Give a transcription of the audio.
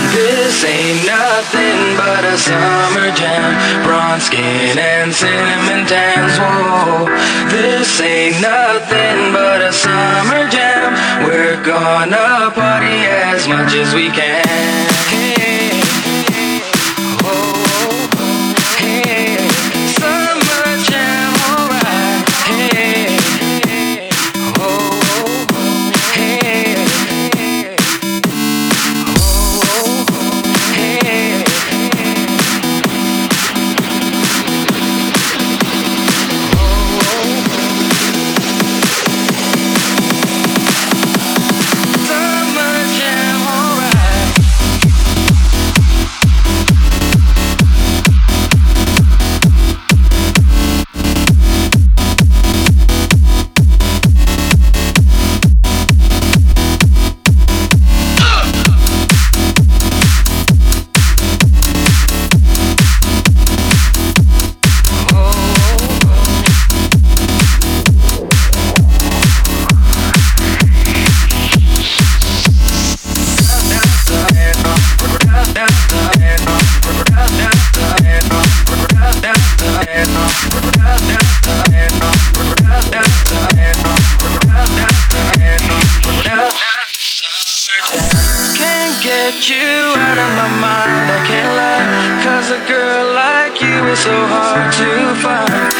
This ain't nothing but a summer jam. Bronze skin and cinnamon tans. Whoa, this ain't nothing but a summer jam. We're gonna party as much as we can. Hey, oh, hey, summer jam, alright. Hey, oh, hey, oh, hey. Summer jam, alright. Can't get you out of my mind, I can't lie. Cause a girl like you is so hard to find.